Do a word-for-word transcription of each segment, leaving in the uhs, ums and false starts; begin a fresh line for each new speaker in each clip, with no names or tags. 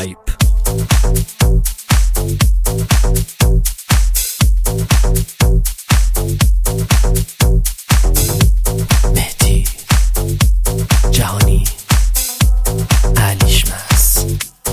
هایپ. مهدی جهانی علیش مس.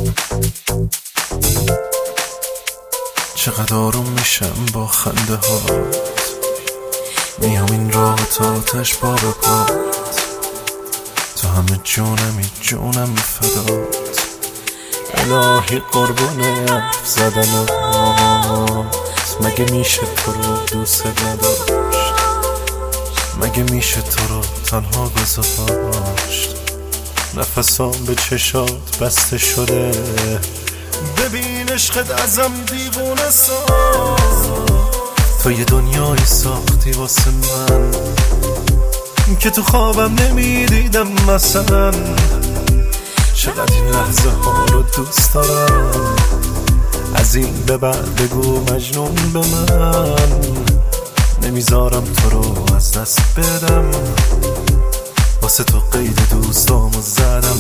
چقدر آروم میشم با خنده هات، میام این راه تا آتش با به پات، تو همه جونمی جونم فدات، الهی قربون حرف زدنات. مگه میشه تو رو دوست نداشت؟ مگه میشه تو رو تنها گذاشت؟ نفسام به چشات بسته شده، ببین عشقت ازم دیوونه ساز. تو یه دنیایی ساختی واسه من که تو خوابم نمیدیدم مثلا. چقدر این لحظه ها رو دوست دارم، از این به بعد بگو مجنون به من. نمیذارم تو رو از دست بدم، واسه تو قید دوستامو زدم.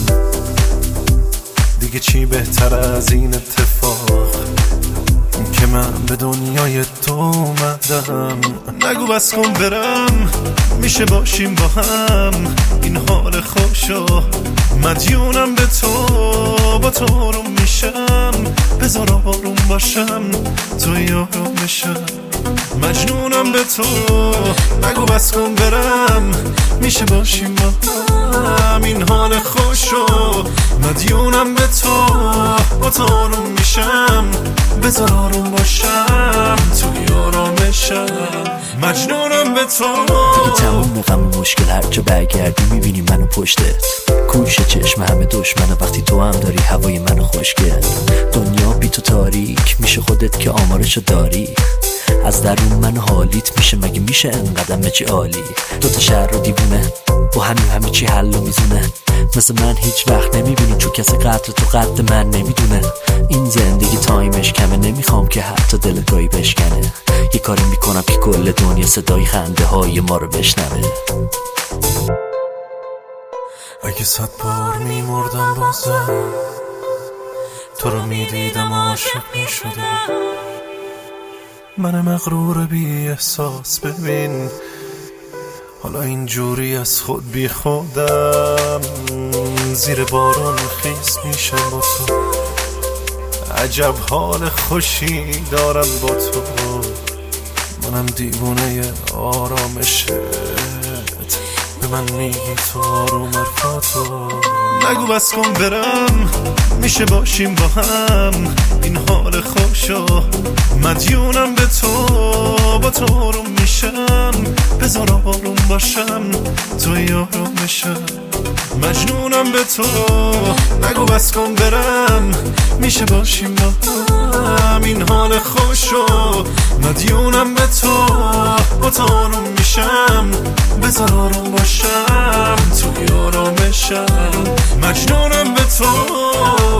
دیگه چی بهتر از این اتفاق که من به دنیای تو اومدم. نگو بس کن برم، میشه باشیم با هم، این حال خوشو مدیونم به تو. با تو آروم میشم، بذار آروم باشم، تو یارو میشم، مجنونم به تو. نگو بس کن برم، میشه باشیم با هم، این حال خوشو مدیونم به تو. با تو آروم میشم، بذار آروم باشم، تو یارامشم، مجنونم به تو.
دیگه تموم غم و مشکل، هر جا برگردی میبینی منو پشتت. کوش چشم همه دشمنه وقتی تو هم داری هوای منو خوشگل. دنیا بی تو تاریک میشه، خودت که آمارشو داری. از درون من حالیت میشه، مگه میشه انقدر مچی عالی. دوتا شهر رو دیوونه با همین همه چی حل و میزونه. مثل من هیچ وقت نمیبینی، چون کسی قدر تو قد من نمیدونه. این زندگی تایمش کمه، نمیخوام که حتی دلت گاهی بشکنه. یه کاری میکنم که کل دنیا صدای خنده های ما رو بشنوه.
اگه صد بار میمردم بازم، تو رو میدیدم عاشق میشدم. من مغرور بی احساس ببین، حالا اینجوری از خود بی خودم. زیر بارون خیس میشم با تو، عجب حال خوشی دارم با تو. منم دیوونه آرامشت، به من میگی تو آروم حرفاتو. نگو بس کن برم، میشه باشیم با هم، این حال خوشو مدیونم به تو. با تو آروم میشم، بذار آروم باشم، تو یارامشم، مجنونم به تو. نگو بس کن برم، میشه باشیم با هم، این حال خوشو مدیونم به تو. با تو آروم میشم، بذار آروم باشم، تو یارامشم، مجنونم به تو.